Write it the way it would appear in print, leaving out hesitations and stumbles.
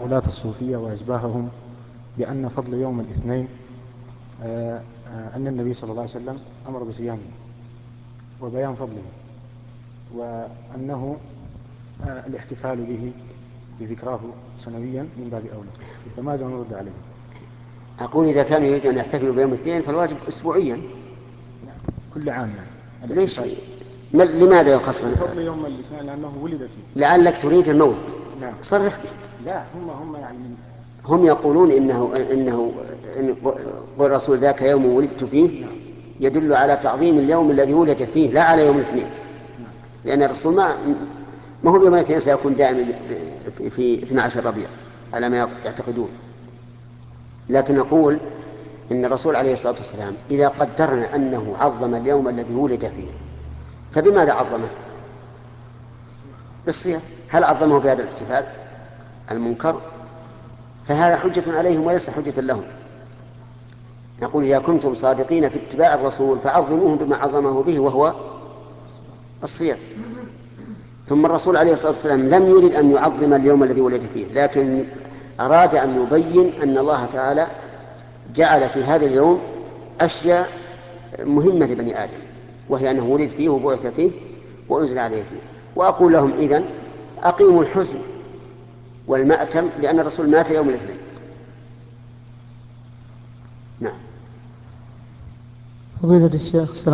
غلاة الصوفية وأشباههم بأن فضل يوم الاثنين أن النبي صلى الله عليه وسلم أمر بصيامه وبيان فضله، وأنه الاحتفال به بذكراه سنويا من باب أولى. فماذا نرد عليه؟ أقول إذا كانوا يريدون أن يحتفلوا بيوم الاثنين فالواجب أسبوعيا. كل عام يعني ليش؟ الاحتفال لماذا يخص؟ بفضل يوم الاثنين لأنه ولد فيه. لعلك تريد المولد. نعم. صرح به. لا، هم يعني هم يقولون إن الرسول ذاك يوم ولدت فيه نعم. يدل على تعظيم اليوم الذي ولد فيه لا على يوم الاثنين، نعم. لأن الرسول ما هو يوم الاثنين سيكون دائما في 12 ربيع على ما يعتقدون. لكن نقول إن الرسول عليه الصلاة والسلام إذا قدرنا أنه عظم اليوم الذي ولد فيه فبماذا عظمه؟ بالصيام. هل عظمه بهذا الاحتفال المنكر؟ فهذا حجة عليهم وليس حجة لهم. نقول إذا كنتم صادقين في اتباع الرسول فعظموه بما عظمه به وهو الصيام. ثم الرسول عليه الصلاة والسلام لم يرد أن يعظم اليوم الذي ولد فيه، لكن أراد أن يبين أن الله تعالى جعل في هذا اليوم أشياء مهمة لبني آدم، وهي أنه ولد فيه وبعث فيه وأنزل عليه فيه. وأقول لهم إذن أقيموا الحزن والمأتم لأن الرسول مات يوم الاثنين. نعم. فضيلة الشيخ.